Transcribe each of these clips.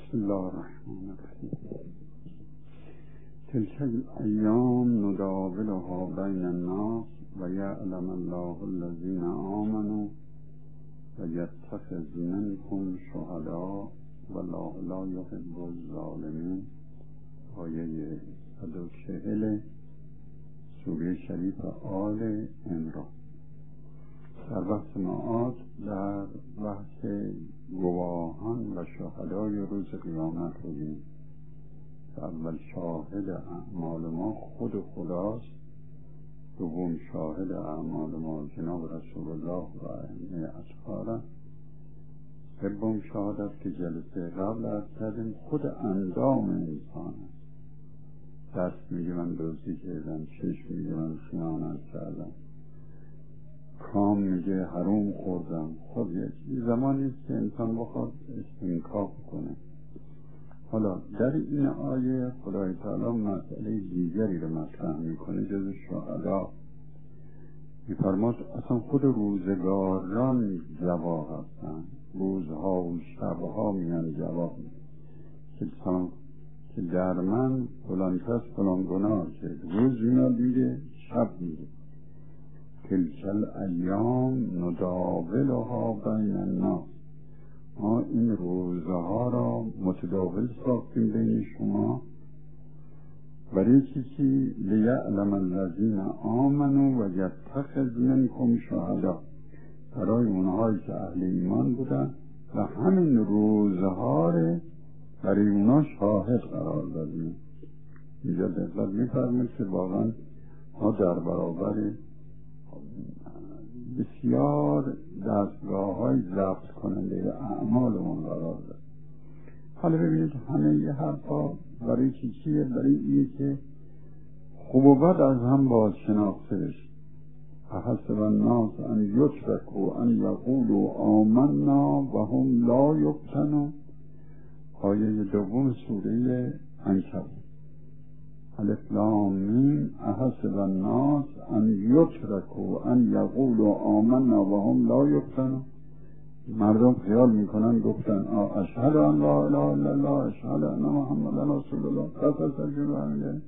بسم الله الرحمن الرحیم. تلک الایام نداولها بین الناس و یعلم الله الذین آمنوا و یتخذ منکم شهداء والله لا یحب الظالمین. آیه 140 سوره شریف آل عمران. در بحث معاد در بحث گواهان و شهدای روز قیامت بودیم. اول شاهد اعمال ما خود خداست، دوم شاهد اعمال ما جناب رسول الله و ائمه اطهار، سوم شهادت که جلسه قبل عرض کردیم خود اندام انسان است. دست میگه من دزدی کردم، چشم میگه من خیانت کردم، کام میگه حروم خوردم. خب یک زمانی است که انسان بخواد استنکاف کنه. حالا در این آیه خدای تعالی مسئله دیگری رو مطرح میکنه جز شهدا. میفرماد اصلا خود روزگاران گواه هستن، روزها و شبها میان گواه که در من فلان کس فلان گناه کرد. روز میاد میگه، شب میگه. تلک الایام نداولها بین الناس. ما این روزها را متداول ساختیم بین شما برای چیزی لیعلم الذین آمنوا و یتخذ منکم شهدا، برای اونهایی که اهل ایمان بودن و همین روزها را برای اونا شاهد قرار دادیم. اینجا دقت می‌فرمایید که واقعا ما در برابر بسیار دستگاه‌های ضبط کننده اعمالمون قرار داد. حالا ببینید همه یه حرفا برای چیه؟ برای اینه که خوب و بد از هم باز شناخته بشه. احسب الناس ان یترکوا ان یقولوا آمنا و هم لا یفتنون. آیه دوم سوره عنکبوت. الف لام میم. احسب الناس ان یترکوا ان یقولوا آمنا و هم لا یفتنون. مردم خیال میکنن گفتن اشهد ان لا اله الا الله اشهد ان محمد رسول الله پس از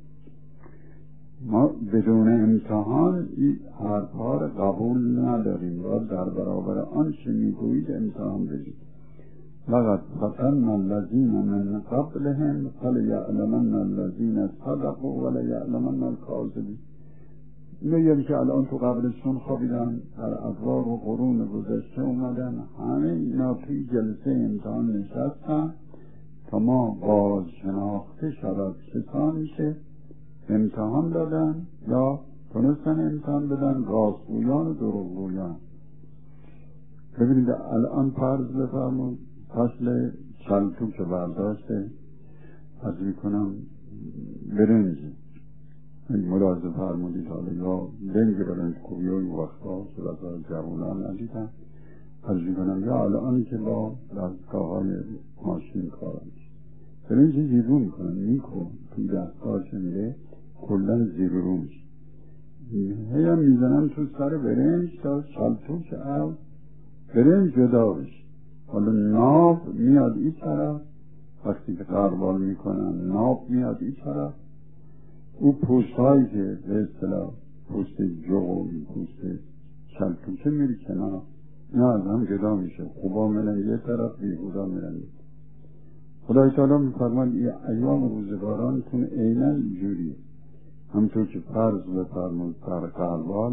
ما بدون امتحان این حرفها را قبول نداریم. و در برابر آنچه میگویید امتحان بدید. لقد فتنا الذین من قبلهم فلیعلمن الذین صدقوا ولیعلمن الکاذبین. میگن که الان تو قبرستون خوابیدن، در ادوار و قرون گذشته اومدن، همه اینا توی جلسه امتحان نشستن تا ما باز شناخته شود کسانی که امتحان دادن یا تونستن امتحان بدن، راستگویان و دروغگویان. ببینید الان فرض بفرمایید فصل چلتو که برداشته از میکنم برنجی ملاحظه فرمودید. حالا یا دنگ برنج کوبی و وقتا صورت جوانان ندیدن از میکنم یا الان که با دستگاه های ماشین کار میشه برنج زیرو میکنن میکن توی دستگاه میره کلن زیرو میشه هی هم میزنم تو سر برنج تا چلتو که برنج جدا بشه. حالا ناب میاد این طرف، وقتی که قربال میکنن ناب میاد این طرف، او پوست هایی که به اصطلاح پوست جو پوست چلتوچه میری کنار، نه از هم جدا میشه. خوبا میرن یه طرف، بیهودا میرن یه طرف. خدای تعالی میفرماید این ایام روزگارانتون عیناً اینجوریه. همطور که فرض بفرمایید در قربال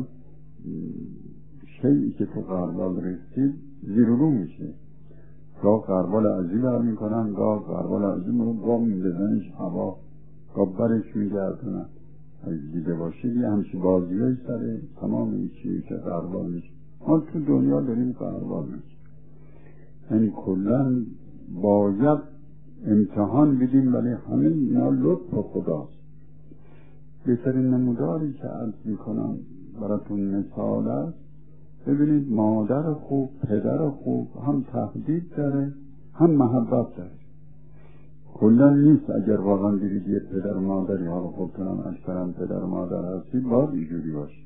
شیئی که تو قربال رسید زیر و رو میشه. گاه قربال عزی بر میکنن، گاه قربال عزی رو گاه میزنش هوا، گاه برش میگردونن. اگه دیده باشید یه همچی بازی های سره تمام این چیزی که قربال میشه. ما تو دنیا داریم قربال میشه. یعنی کلن باید امتحان بدیم، ولی همه اینا لطف خداست. بهترین نموداری که عرض میکنم براتون مثال است. ببینید مادر خوب، پدر خوب هم تهدید داره هم محبت داره. کلن نیست اگر واقعا برید یه پدر مادری ها رو خودتونم اکثرم پدر مادر هستید باید اینجوری باشه.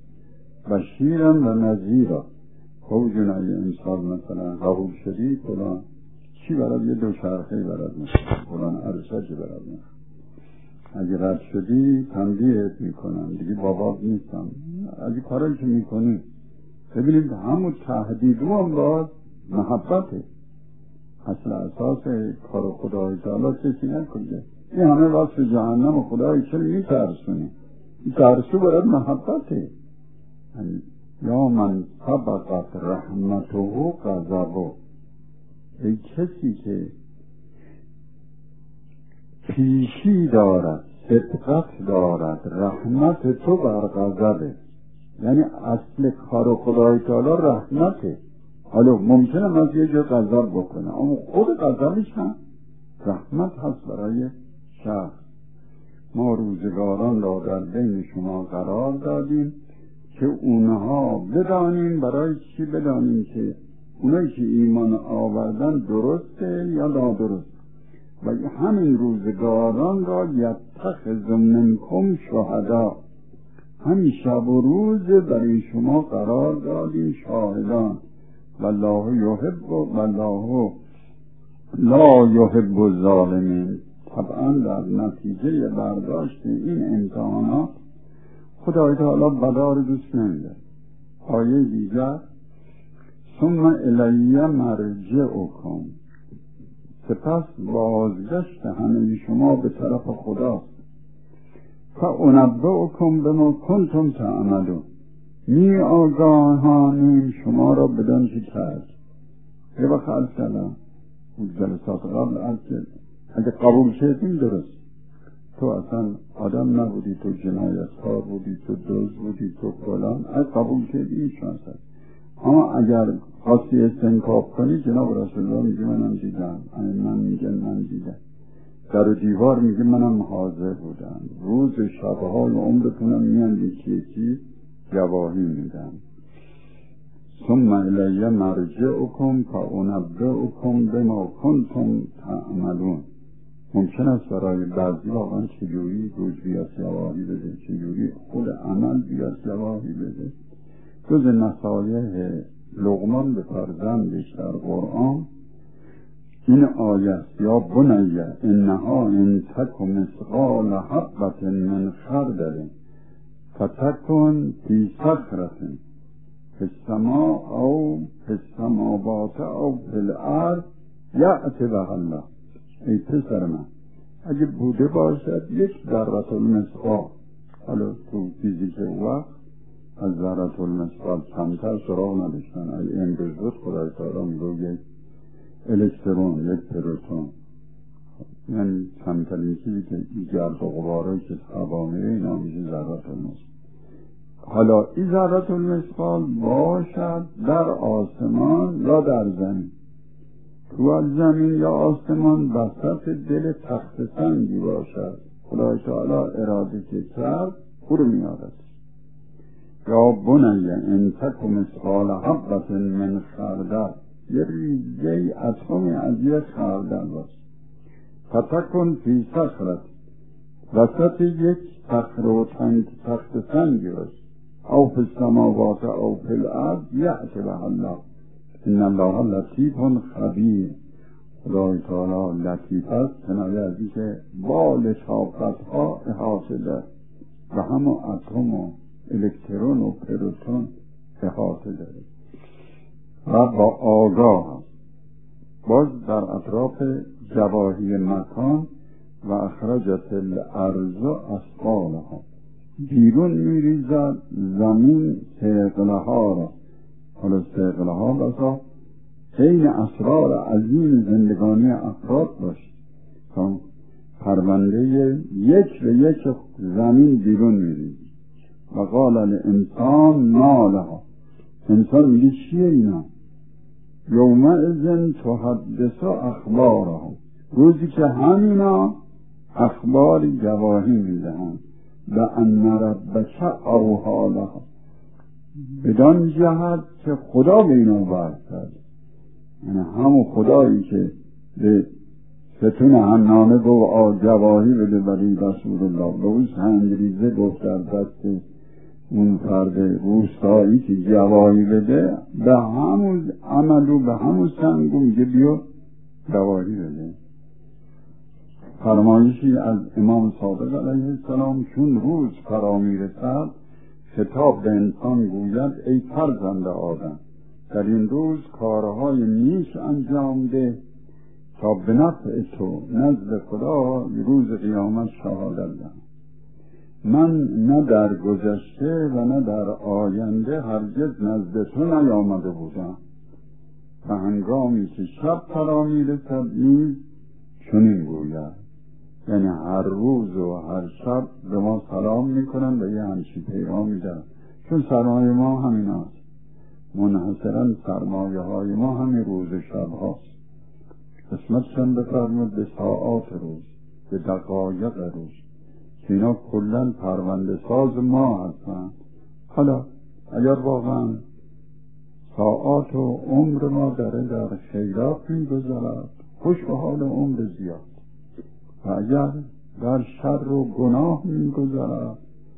بشیرن و نذیرا. خوجون اگه امسال مثلا قبول شدی فلان چی برات یه دوچرخه‌ای برات میخوام، فلان عروسکی برات میخوام. اگه رد شدی تنبیهت میکنم، دیگه بابات نیستم. از این کارایی که میکنی ببینید همون تهدید هم باید محبته. اصل اساس کار خدای تعالی کسی نکنه. این همه واسه جهنم و خدای چه میترسونی؟ ترسو برای محبته. یا من سبقت رحمته و غضبه، ای کسی که پیشی دارد، سبقت دارد رحمت تو بر غضبه. یعنی اصل کار خدای تعالی رحمته. حالا ممکنه من یه جا غضب بکنه، اما خود غضبش هم رحمت هست برای شخص. ما روزگاران را در بین شما قرار دادیم که اونها بدانیم. برای چی بدانیم؟ که اونایی که ایمان آوردن درسته یا نادرست. و همین روزگاران را یتخذ منکم شهدا، همین شب و روز برای شما قرار دادیم شاهدان. والله یحب والله لا یحب الظالمین. طبعا در نتیجه برداشت این امتحانات خدای تعالی بدار دوست نمیده. آیه دیگر ثم الی مرجعکم، سپس بازگشت همه شما به طرف خداست. فانبئکم بما کنتم تعملون، می آگاهانیم شما را بدان چه کرد. یه وقت عرض کردم جلسات قبل اگه قبول کردیم درست، تو اصلا آدم نبودی، تو جنایتکار بودی، تو دزد بودی، تو فلان، اگه قبول کردی این شانس هست. اما اگر خواستی استنکاف کنی، جناب رسول الله میگه منم دیدم، من میگن من دیدم، در و دیوار میگه منم حاضر بودم، روز شبهای عمرتونم میان یکی گواهی میدم. ثم الی مرجعکم فانبئکم بما کنتم تعملون. ممکن است برای بعضی واقعا چجوری روز بیاد گواهی بده، چجوری خود عمل بیاد گواهی بده. جز نصایح لقمان به فرزندش در قرآن این آیه است: یا بنی انها ان تک مثقال حبة من خردل فتکن فی صخرة فی السماء او فی السماوات او فی الارض یأتی بها الله. ای پسر من، اگه بوده باشد یک ذره المثقال، حالا تو فیزیک وقت از ذره المثقال کمتر سراغ نداشتن. اگه امروز بود خدای تعالی میگه یک الکترون، یک پروتون، یعنی کمترین چیزی که گرد و غبارهایی که هوا میره اینا میشه ذره المثقال. حالا این ذره المثقال باشد در آسمان یا در زمین، تو از زمین یا آسمان وسط دل تخت سنگی باشد، خدای تعالی اراده که کرد او رو میارد. یا بنی ان تک مثقال حبة من خردل، یه ریزه اتمی از یه خردل باشه. فتکن فی صخرة، وسط یک صخره و تخت سنگی باشه. او فی السماوات او فی الارض یأتی بها الله ان الله لطیف خبیر. خدای تعالی لطیف است، کنایه از این که با لطافت‌ها احاطه دارد و همون اتم و الکترون و پروتون احاطه دارد و با آگاه است. باز در اطراف جواهی مکان و اخرجت الارض اثقالها، بیرون میریزد زمین ثقلها را. حالا ثقلها بسا این اسرار عظیم زندگانی افراد باشد تا پرونده یک به یک زمین بیرون میریزد. و قال الانسان ما لها، انسان میگه چیه اینا؟ یومئذ تحدث اخبارها، روزی که همینا اخباری گواهی میدهند. و ان ربک اوحی لها، بدان جهت که خدا به اینا وحی کرد. یعنی همون خدایی که به ستون حنانه گفت گواهی بده برای رسول الله، به اون سنگریزه گفت در دست اون فرد روستایی که گواهی بده، به همون عمل و به همون سنگو میگه بیا گواهی بده. فرمایشی از امام صادق علیه السلام: چون روز فرا میرسد خطاب به انسان گوید ای فرزند آدم، در این روز کارهای نیک انجام ده تا به نفع تو نزد خدا روز قیامت شهادت دهم. من نه در گذشته و نه در آینده هرگز نزد تو نیامده بودم و هنگامی که شب فرا میرسد نیز چنین گوید. یعنی هر روز و هر شب به ما سلام میکنن و یه همچین پیغام میدن، چون سرمایه ما همین هست. منحصرا سرمایه های ما همین روز و شب هاست. قسمتشان بفرمود به ساعات روز، به دقایق روز، که اینا کلن پرونده ساز ما هستن. حالا اگر واقعا ساعات و عمر ما در خیرات میگذرد، خوش به حال عمر زیاد، و اگر در شر و گناه میگذرد،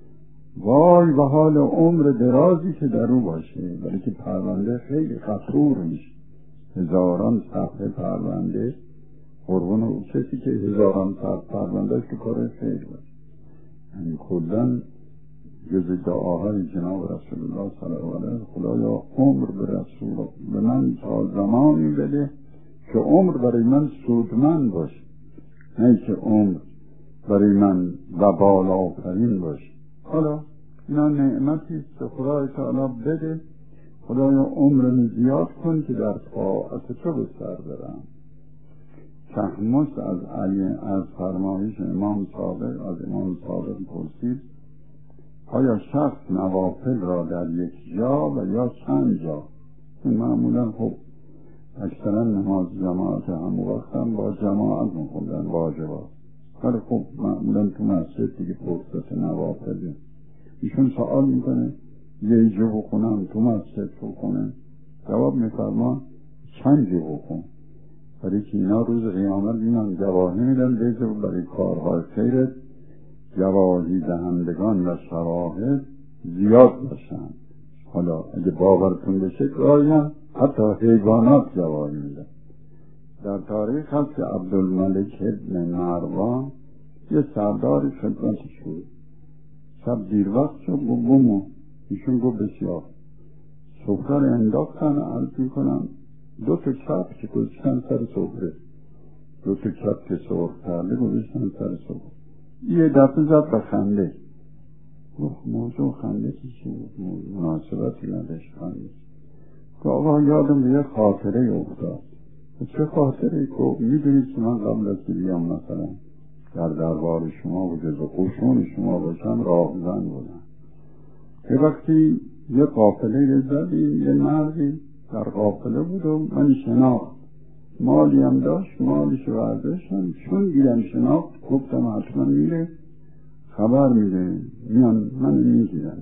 وای به حال عمر درازی که در او باشه. ولی که پرونده خیلی خطور میشه، هزاران صفحه پرونده، قربان او کسی که هزاران صفحه پرونده که کار خیلی باشه. یعنی کلن جز دعاهای جناب رسول الله صلی الله علیه وسلم: خدایا عمر به رسول به من تا زمانی بده که عمر برای من سودمند باشه، نه که عمر برای من وبال آفرین باشه. حالا اینا نعمتی است که خدای تعالی بده. خدایا عمرم زیاد کن که در طاعت تو به سر برم. تحمس از فرمایش امام صادق از امام صادق پرسید: آیا شخص نوافل را در یک جا و یا چند جا؟ معمولا خب اکثرا نماز جماعت هم وقت هم با جماعت میخوندن واجبات، ولی خب معمولا تو مسجد دیگه فرصت نوافله. ایشون سوال میکنه یه جا بخونم تو مسجد بخونم؟ جواب میفرما چند جا بخون، برای که اینا روز قیامت اینا گواهی میدن بیزه برای کارهای خیرت گواهی دهندگان و شواهد زیاد باشن. حالا اگه باورتون بشه گاهی حتی حیوانات گواهی میدن. در تاریخ هست که عبدالملک ابن مروان یه سرداری خدمتش بود. شب دیر وقت شد بومو ایشون گفت بسیار سفره رو انداختن، عرض میکنم 2 تا چپ که گذاشتن سر سفره، 2 تا چپ که سرخ کرده گذاشتن سر سفره. یه دفعه زد به خنده. موضوع خنده چی بود؟ مناسبتی نداشت خنده. که آقا یادم به یه خاطره افتاد. چه خاطره؟ که میدونید که من قبل از که بیام مثلا در دربار شما و جز قشون شما باشم راهزن بودم. یه وقتی یه قافله زدیم، یه مردی در قافله بود و من شناخت، مالی هم داشت، مالش رو برداشتم. چون دیدم شناخت گفتم حتما میره خبر میده میان من میگیرم.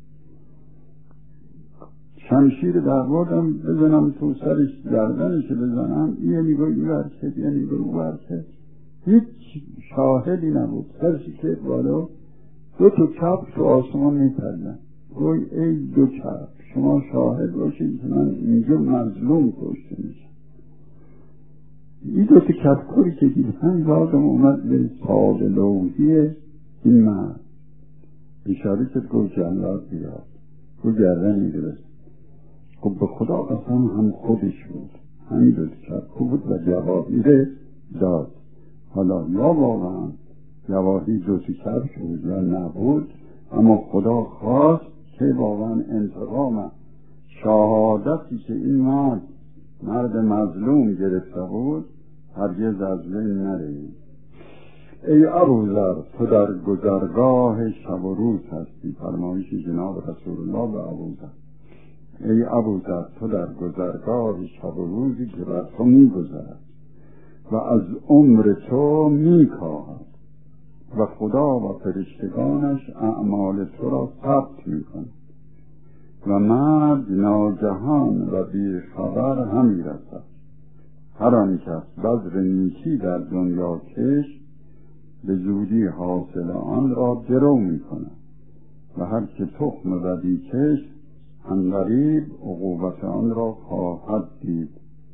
شمشیر در بردم بزنم تو سرش، گردنش بزنم، یه نگاه برکت یه نگاه برکت، هیچ شاهدی نبود. سرش که بالا 2 تا چپ تو آسمان میپردن. گوی ای 2 چپ شما شاهد باشید که من اینجا مظلوم کشته میشم. این 2 تا کفکوری که دیدن یادم اومد به صاحب لوحی این مرد. اشاره که گفت جلاد بیاد، گفت گردن میگرست، گفت به خدا قسم هم خودش بود، همین 2 تا کفکو بود و جوابی داد. حالا یا واقعا جواهی 2 تا کفک بود یا نبود، اما خدا خواست که واقعا انتقام شهادتی که این مرد مظلوم گرفته بود هرگز از بین نره. ای ابوذر تو در گذرگاه شب و روز هستی. فرمایش جناب رسول الله به ابوذر: ای ابوذر تو در گذرگاه شب و روزی که بر تو میگذرد و از عمر تو میکاهد و خدا و فرشتگانش اعمال تو را ثبت میکند و مرد ناگهان و بی خبر همی رسد. هر آن کس بذر نیکی در دنیا کش به زودی حاصل آن را درو میکند و هر که تخم بدی کش عنقریب عقوبت آن را خواهد دید.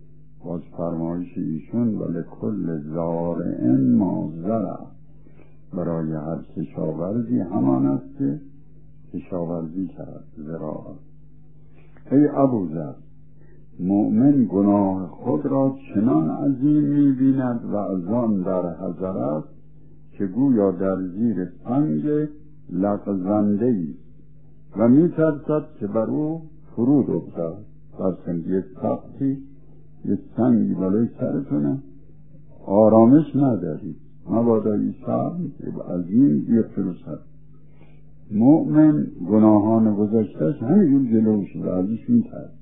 باز فرمایش ایشون ولی کل زارع ما زرع، برای هر کشاورزی همان است که کشاورزی کرد، زراعت. ای ابوذر، مؤمن گناه خود را چنان عظیم می‌بیند و از آن در حذر است که گویا در زیر سنگ لغزنده‌ای و می‌ترسد که بر او فرود افتد. فرض یک سقفی، یک سنگی بالای سرتونه، آرامش نداری، مبادا این سنگ عظیم بیفترسد. مؤمن گناهان گذشته‌اش همینجور جلوش و ازش می‌ترسد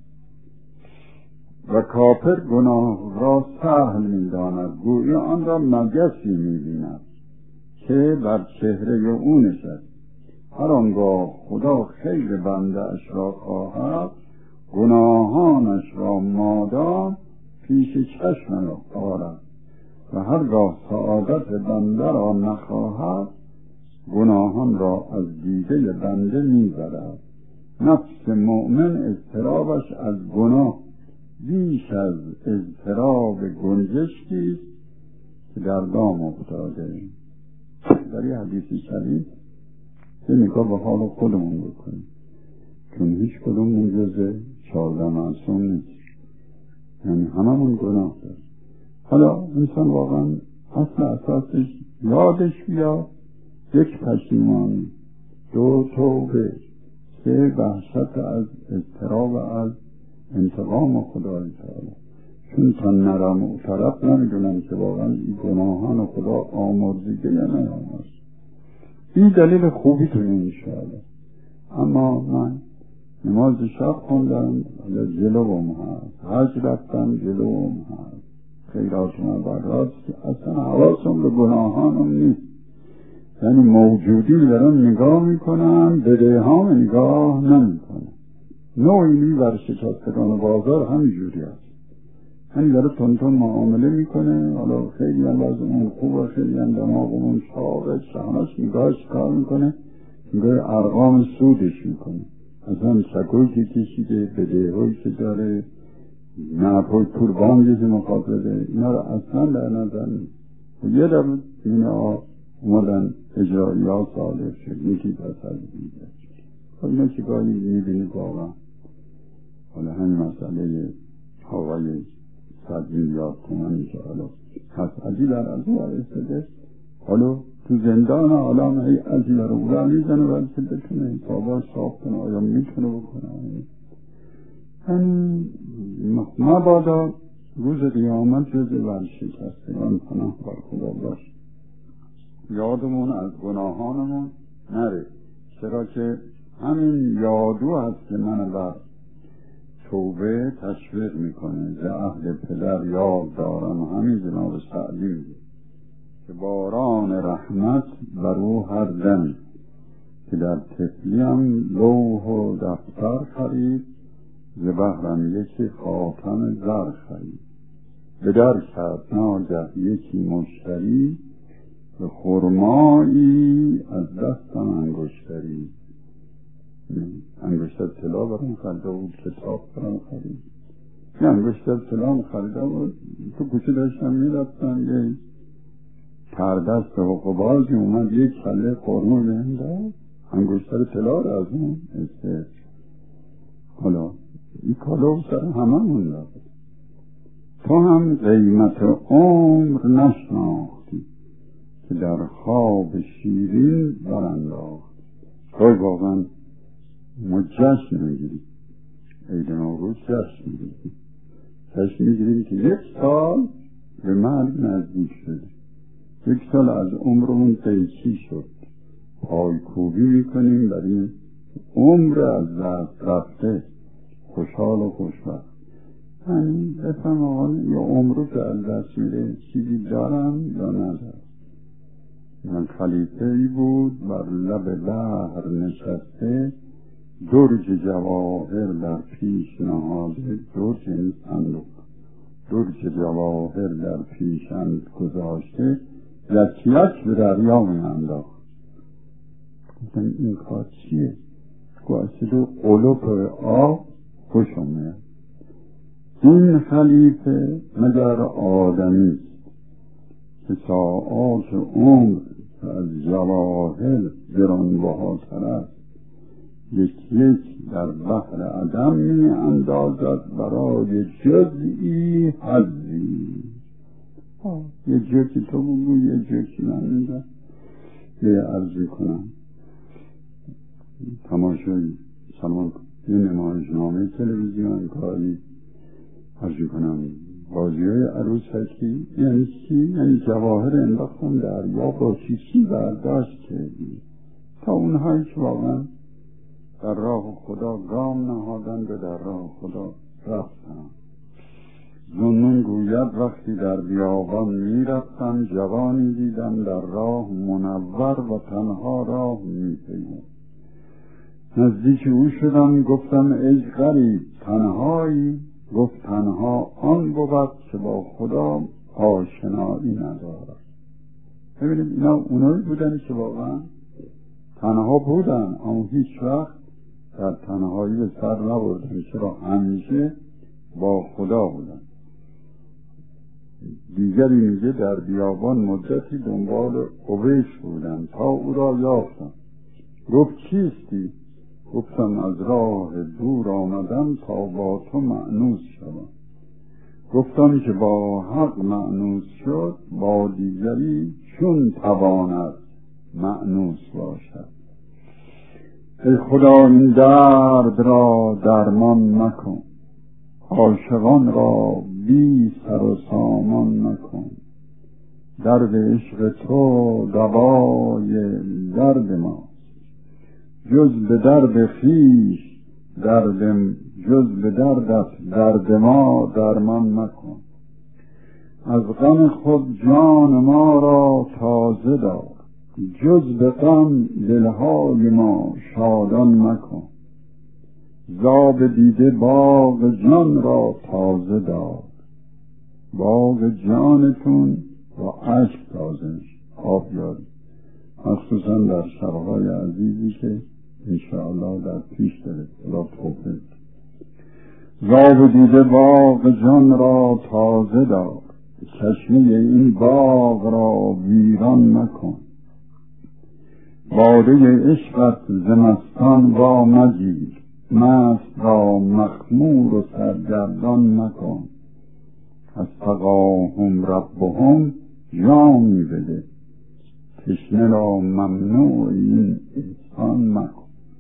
و کافر گناه را سهل می‌داند، گویی آن را مگسی می‌بیند که بر چهره او نشست. هر آنگاه خدا خیر بنده اش را خواهد، گناهانش را مادام پیش چشم آرد و هرگاه سعادت بنده را نخواهد، گناهان را از دیده بنده می‌برد. نفس مؤمن اضطرابش از گناه بیش از اضطراب گنجشکی است که در دام افتاده. در این حدیثی شریف یه نگاه به حال خودمون بکنیم، چون هیچ کدوم جز 14 معصوم نیست، یعنی هممون گناه داریم. حالا انسان واقعا اصل اساسش یادش بیاد، یک پشیمانی، دو توبه، سه وحشت از اضطراب از انتقام خدای تعالی. چون تا نرم و طرف نمیدونم که واقعا این گناهان خدا آمرزیده یا نیامرز. این دلیل خوبی تو انشاءالله. اما من نماز شب خوندم، جلوم هست، حج رفتم، جلوم هست، خیرات مبرات، اصلا حواسم به گناهانم نیست. یعنی موجودی دارم نگاه میکنم، بدهام نگاه نمیکنم. نوعی بر شکستگان بازار همینجوری هست، یعنی داره تون معامله میکنه. حالا خیلی هم از اون خوبه، خیلی هم دماغمون شاقه، همش نگاهش کار میکنه، نگاه ارقام سودش میکنه. اصلا شکوی که کشیده، بدههایی که داره، نپای پوربانگی که مخاطبه، اینا رو اصلا در نظر نیست. یه دفعه این اومدن اجرایی ها صالح شد، یکی پس از دیگه. اینا که گاهی میبینید واقعا. حالا همین مسئله هوای 100 میلیارد تومانی که حالا حسدی در از او استده، حالا تو زندان حالا هی ازی در اولا میزنه و که بتونه حسابا صاف کنه، آیا میتونه بکنه. یعنی مبادا روز قیامت جز ورشکستگان پناه بر خدا باش، یادمون از گناهانمون نره. چرا که همین یادو هست که من بر توبه تشویق میکنه. ز عهد پدر یاد دارم، همین جناب سعدی میگه که باران رحمت بر او هر دمی، که در طفلیم لوح و دفتر خرید، ز بهرم یکی خاتم زر خرید. به در کرد ناگه یکی مشتری، به خرمایی از دستم انگشتری. انگشتر طلا برام خریده بود، کتاب برام خرید. یه انگشتر طلا خریده بود، تو کوچه داشتم میرفتم، یه پردست حقوقبازی اومد یک کله خرما بهم داد، انگشتر طلا رو از اون استفاده. حالا این کالا سر هممون داد. تو هم قیمت عمر نشناختی، که در خواب شیرین برانداخت. توی واقعا ما جشن میگیریم، عید نوروز جشن میگیریم، جشن میگیریم که یک سال به مرگ نزدیک شده، یک سال از عمرمون قیچی شد، پایکوبی میکنیم بر این عمر از دست رفته، خوشحال و خوشبخت. یعنی بفهم آقا یه عمرو که از دست میره چیزی دارم یا ندارم. من خلیفه ای بود بر لب بحر نشسته، درج جواهر در پیش نهاده، درج یعنی صندوق، درج جواهر در پیش گذاشته، یکی به دریا می انداخت. گفتم این کار چیه؟ گوشت و قلوب آب خوشم میاد. این خلیفه مگر آدمی که ساعات عمر از جواهر گرانبهاتر است یک در بحر عدم می اندازد برای جزئی حظی. یه جزئی تو بگو، یه جزئی من میگم، یه عرضی کنم. تماشای سلمان یه نمایشنامه تلویزیون کاری عرضی کنم، بازی های عروسکی یعنی چی؟ یعنی جواهر انداختن دریا با چیزی برداشت کردی تا اونهایی که واقعا در راه خدا گام نهادند و در راه خدا رفتن. ذوالنون گوید وقتی در بیابان می رفتم جوانی دیدم در راه منور و تنها راه می پیمود. نزدیک او شدم، گفتم ای غریب تنهایی؟ گفت تنها آن بود که با خدا آشنایی ندارد. ببینید اینا اونایی بودن که واقعا تنها بودن اما هیچ وقت در تنهایی به سر نبردن، چرا همیشه با خدا بودن. دیگری میگه در بیابان مدتی دنبال اویش بودن تا او را یافتم. گفت چیستی؟ گفتم از راه دور آمدم تا با تو مأنوس شدم. گفتم که با حق مأنوس شد با دیگری چون تواند مأنوس باشد. ای خدا این درد را درمان مکن، عاشقان را بی سر و سامان مکن. درد عشق تو دوای درد ما، جز به درد خویش جز به دردت درد ما درمان مکن. از غم خود جان ما را تازه دار، جز به غم دلهای ما شادان مکن. زاب دیده باغ جان را تازه دار، باغ جانتون با عشق تازه آب یاری، مخصوصا در شبهای عزیزی که انشاءالله در پیش داره. الله توفیق. زاب دیده باغ جان را تازه دار، چشمه این باغ را ویران مکن. باده عشقت زمستان وا مگیر، مست را مخمور و سرگردان مکن. از سقاهم ربهم جامی بده، تشنه را ممنوع این احسان مکن.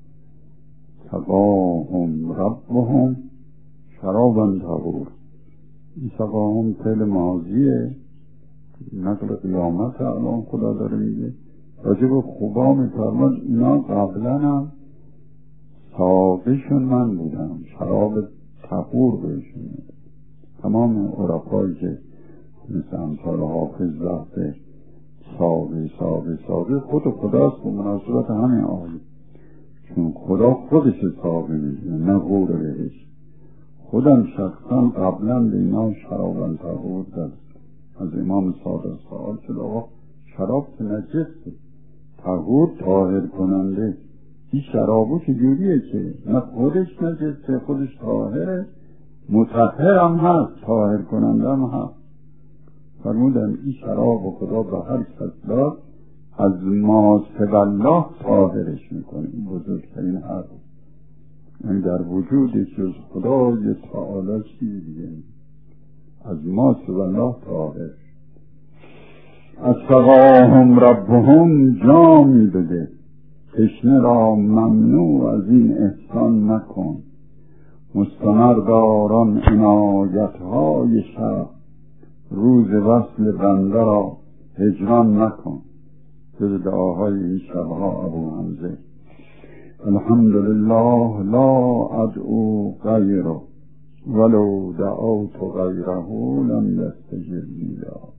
سقاهم ربهم شرابا طهور. این سقاهم فعل ماضیه، نقل قیامت الان خدا داره میگه. راجب خوبا میفرماد اینا قبلا هم ساقیشون من بودم، شراب طهور بهشون میده. تمام عرفایی که مثل امثال حافظ رفته ساقی خود خداست به مناسبت همین آیه، چون خدا خودش ساقی میده نه غور بهش. خودم شخصا قبلا به اینا شراب طهور دست از امام صادق سوال شد آقا شراب که نجسته، طهور طاهر کننده، این شرابو چجوریه که نه خودش نجسته خودش طاهره، مطهر هم هست طاهر کننده هم هست. فرمودن این شراب و خدا به هر کس داد از ما سوالله طاهرش میکنه. این بزرگترین حرف، یعنی در وجود جز خدای تعالی چیزی دیگه از ما سوالله طاهر. از سقاهم ربهم جامی بده، تشنه را ممنوع از این احسان مکن. مستمر داران عنایتهای شب، روز وصل بنده را هجران نکن. جز دعاهای این شبها ابو حمزه الحمدلله لا ادعو غیره ولو دعوت غیره لم یستجب لی.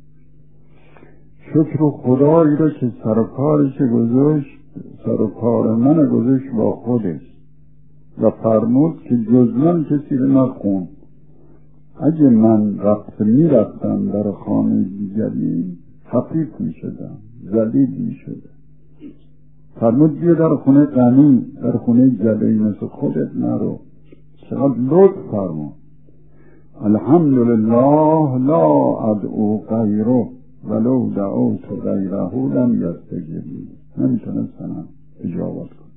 شکر خدایی را که سرکارش گذاشت، سرکار من گذاشت با خودش و فرمود که جز من کسی رو نخون. اگه من میرفتم در خانه دیگری خفیف می شدم، ذلیل می شدم. فرمود بیا در خونه غنی، در خونه جلوی مثل خودت نرو. چقدر لطف فرمود. الحمدلله لا ادعو غیره ولو دعوت غیره لم یستجب لی. نمیتونستن اجابت کنن.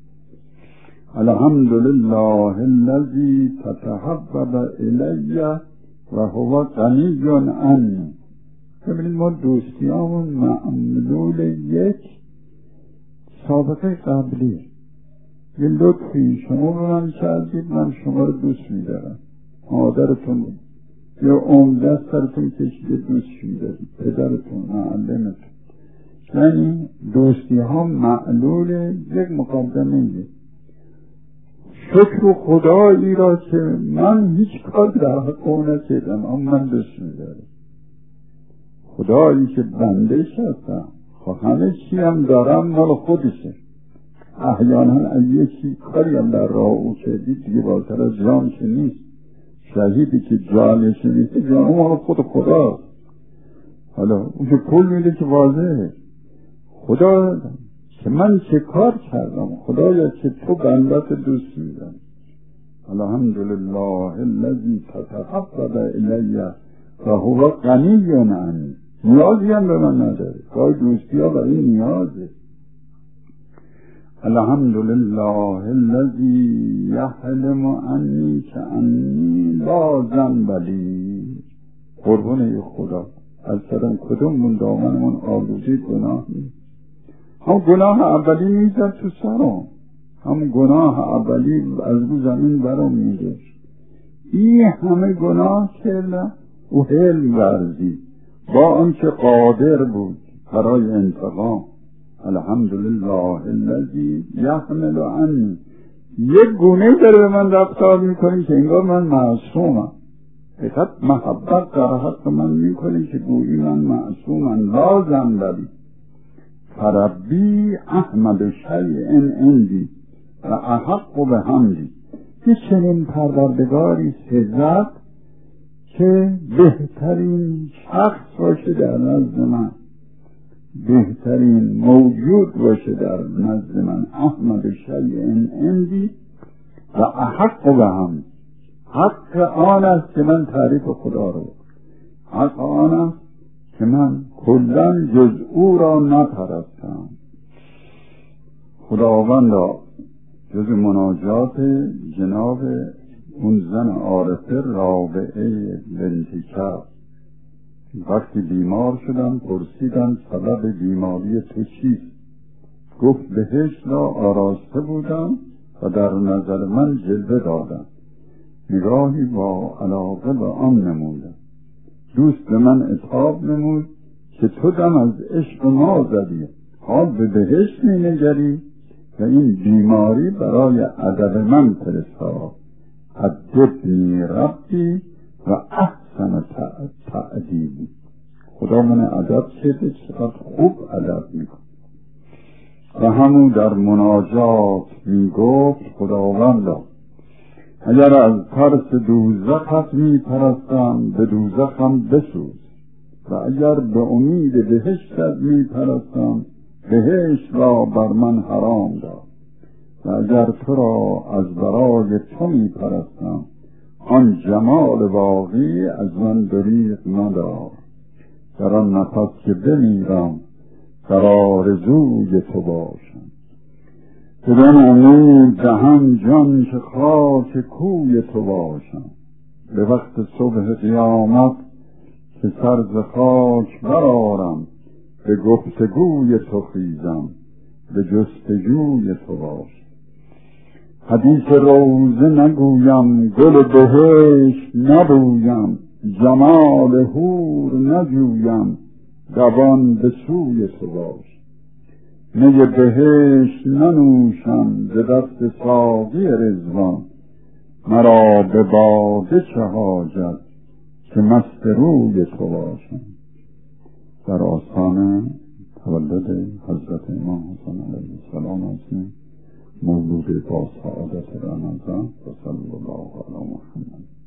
الحمدلله الذی تتحبب الی و هو غنی عنی. ببینید ما دوستیامون معلول یک سابقه قبلی، یه لطفی شما به من کردید، من شما رو دوست می‌دارم. مادرتون یا عمده سرتون کشیده دوست می‌دارید، پدرتون، معلمتون. یعنی دوستی ها معلول یک مقدمه. شکر خدایی را که من هیچ کار در حق اون نکردم اما من دوست می‌دارم. خدایی که بندهش هستم، خب همه چی هم دارم مال خودشه. احیانا اگه چی کاری هم در راه او کردید دیگه بالاتر از جان که نیست. شهیدی که جانش نیست جان اون مال خود خداست. حالا اون که پول میده که واضحه. خدا که من چه کار کردم؟ خدایا که تو بندت دوست میدم. الحمدلله الذی تتحبب الی و هو غنی عنی. نیازی هم به من نداره. گاهی دوستی ها برای نیازه. الحمدلله الذی یحلم عنی کأنی لا ذنب لی. قربون خدا از سرم کدوممون دامنمون آلوده گناه نیست. هم گناه اولی میزد تو سرم، هم گناه اولی از رو زمین برام میداشت. این همه گناه کردم او حلم ورزید با آنکه قادر بود برای انتقام. الحمدلله الذی یحمل عنی. یک گونه داره به من رفتار میکنی که انگار من معصومم. فقط محبت در حق من میکنی که گویی من معصومم. لا ذنب لی فربی احمد شیء عندی و احق بحمدی. که چنین پروردگاری سزد که بهترین شخص باشه در نزد من، بهترین موجود باشه در نزد من. احمد شیء عندی و احق بحمدی. حق آن است که من تعریف خدا رو، حق آن است که من کلن جز او را نپرستم. خداوندا جز مناجات جناب اون زن عارفه رابعه بنت کعب، وقتی بیمار شدم پرسیدم سبب بیماری تو چیست؟ گفت بهشت را آراسته بودم و در نظر من جلوه دادم، نگاهی با علاقه به آن نمودم. دوست به من عتاب نمود که تو دم از عشق ما زدی، حال به بهشت می نگری و این بیماری برای ادب من فرستاد. ادبنی ربی و احسن تأدیبی. خدا من ادب کرده، چقدر خوب ادب میکن. و همون در مناجات میگفت خداوندا اگر از ترس دوزخت میپرستم به دوزخم بسوز، و اگر به امید بهشتت میپرستم بهشت را بر من حرام دار، و اگر تو را از برای تو میپرستم آن جمال واقعی از من دریغ مدار. در آن نفس که بمیرم در آرزوی تو باشم. بدان امید دهم جان که خاک کوی تو باشم. به وقت صبح قیامت که سر ز خاک برآرم به گفتگوی تو خیزم به جستجوی تو باشم. حدیث روزه نگویم گل بهشت نبویم، جمال حور نجویم دوان به سوی تو باشم. می بهشت ننوشم ز دست ساقی رضوان، مرا به باده چه حاجت که مست روی تو باشم. در آستان تولد حضرت امام حسین علیه السلام هستیم، مولود با سعادت رمضان. و صلی الله علی محمد.